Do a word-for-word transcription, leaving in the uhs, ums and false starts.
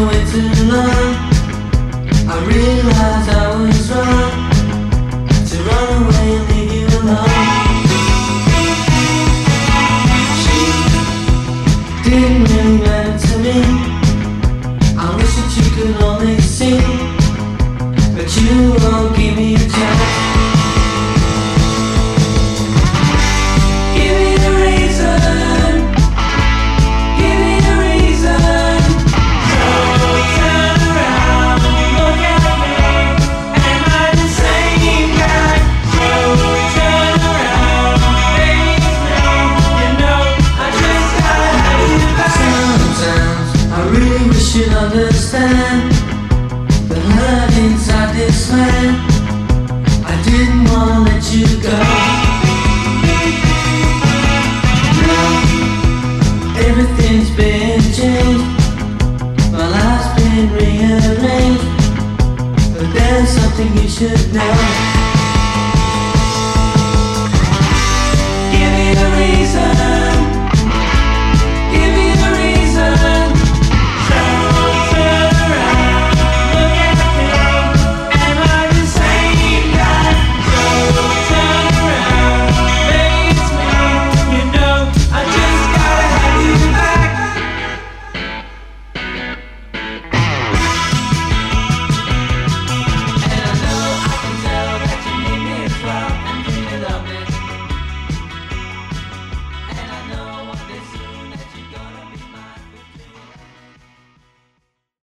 way too long. I realized I was wrong to run away and leave you alone. She didn't really matter to me. I wish that you could only see, but you won't give me a chance. Give me a reason, give me a reason. So turn around, look at me. Am I the same guy? So turn around, face me. You know I just gotta have you back. Sometimes I really wish you'd understand the hurt inside this man. I didn't wanna let you go. Everything's been changed, my life's been rearranged, but there's something you should know.